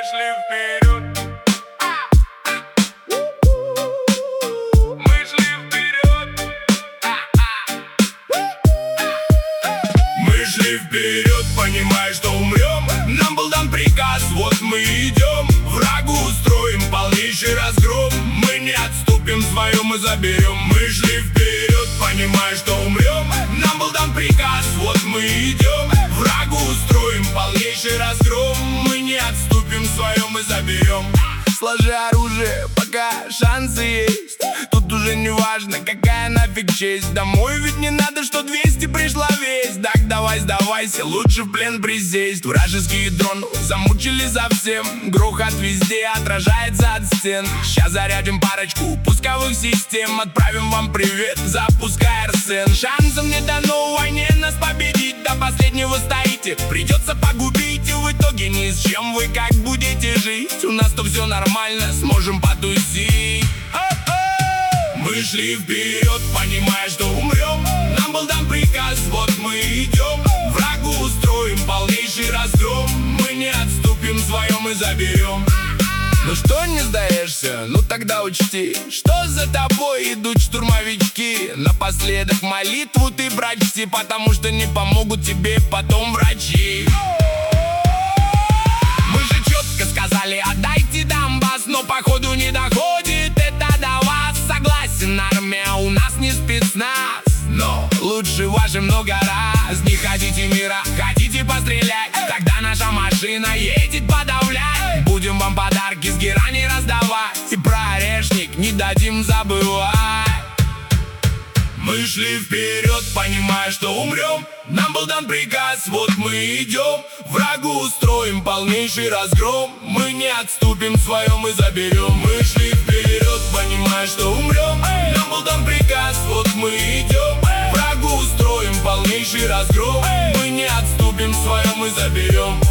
шли вперед. Мы шли вперед. Мы шли вперед, понимая, что умрем. Нам был дан приказ, вот мы идем. Врагу устроим полнейший разгром. Мы не отступим, свое мы заберем. Мы шли вперед, понимая, что умрем. Нам был дан приказ, вот мы идем. Врагу устроим полнейший разгром. Мы не отступим, свое мы заберем. Сложи оружие, пока шансы есть. Тут уже не важно, какая нафиг честь. Домой ведь не надо, что 200 пришла весть. Так давай сдавайся, лучше в плен присесть. Вражеские дроны замучили совсем. Грохот везде отражается от стен. Сейчас зарядим парочку пусковых систем. Отправим вам привет, запускай Арсен. Шансом не дано в войне нас победить. До последнего стоите, придется погубить. И в итоге ни с чем вы как будете жить. У нас то все нормально, сможем потусить. Мы шли вперед, понимая, что умрем. Нам был дан приказ, вот мы идем. Врагу устроим полнейший разгром. Мы не отступим, свое мы заберем. Ну что не сдаешься? Ну тогда учти, что за тобой идут штурмовички. Напоследок молитву ты прочти, потому что не помогут тебе потом врачи. Мы же четко сказали, отдайте Донбасс, но походу не доходит это до вас. Согласен, армия у нас не спецназ, но лучше ваши много раз. Не хотите мира, хотите пострелять, тогда наша машина едет подавлять. Будем вам подарки с герани раздавать, и про орешник не дадим забывать. Мы шли вперед, понимая, что умрем. Нам был дан приказ, вот мы идем. Врагу устроим полнейший разгром. Мы не отступим, свое мы заберем. Мы шли вперед, понимая, что умрем. Нам был дан приказ, вот мы идем. Врагу устроим полнейший разгром. Мы не отступим, свое мы заберем.